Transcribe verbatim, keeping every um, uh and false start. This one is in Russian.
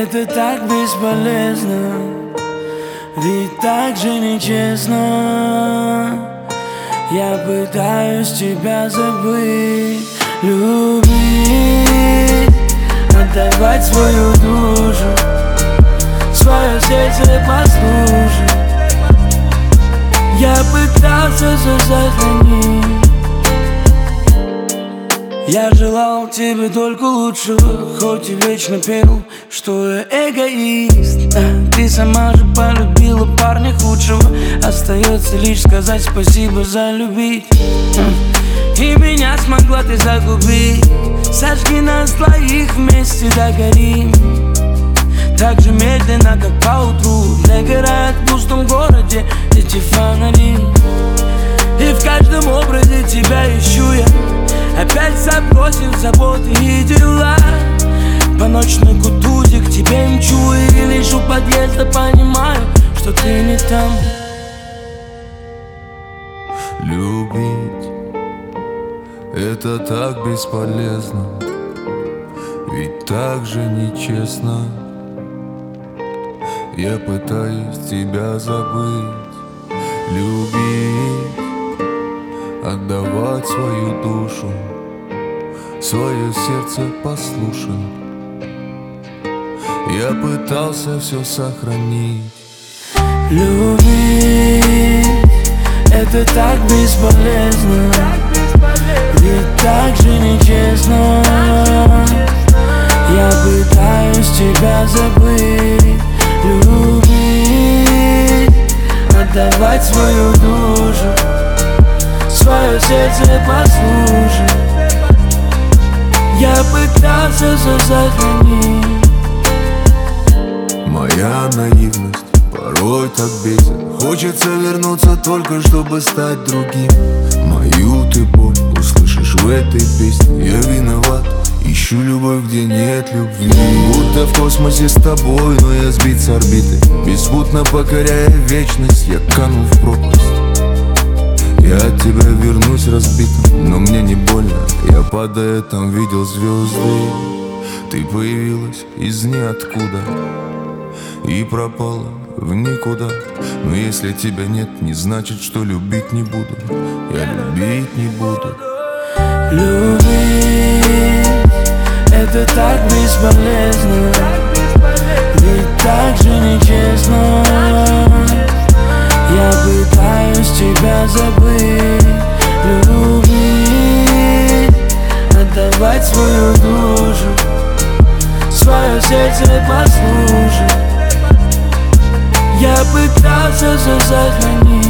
Это так бесполезно, ведь так же нечестно. Я пытаюсь тебя забыть, любить, отдавать свою душу, свое сердце послушать. Я пытался все сохранить. Я желал тебе только лучшего, хоть и вечно пел, что я эгоист. А ты сама же полюбила парня худшего. Остается лишь сказать спасибо за любить. И меня смогла ты загубить. Сожги нас двоих, вместе догорим. Так же медленно, как поутру догорают в пустом городе эти фонари. И в каждом образе тебя ищу я, опять забросив заботы и дела. По ночной кутузе к тебе мчу, и лишь у подъезда понимаю, что ты не там. Любить — это так бесполезно, ведь так же нечестно. Я пытаюсь тебя забыть, любить, отдавать свою душу, свое сердце послушать. Я пытался все сохранить. Любить — это так бесполезно, ведь так же нечестно. Я пытаюсь тебя забыть, любить, отдавать свою душу, свое сердце послушать. Я пытался все сохранить. Моя наивность порой так бесит. Хочется вернуться только, чтобы стать другим. Мою ты боль услышишь в этой песне. Я виноват, ищу любовь, где нет любви. Будто в космосе с тобой, но я сбит с орбиты. Беспутно покоряя вечность, я канул в пропасть. Я от тебя вернусь разбитым, но мне не больно. Я падая там видел звезды. Ты появилась из ниоткуда и пропала в никуда. Но если тебя нет, не значит, что любить не буду. Я любить не буду. Любить — это так бесполезно, ведь так же нечестно. Я пытаюсь тебя забыть, любить, отдавать свою душу, свое сердце послушать. Я пытался все сохранить.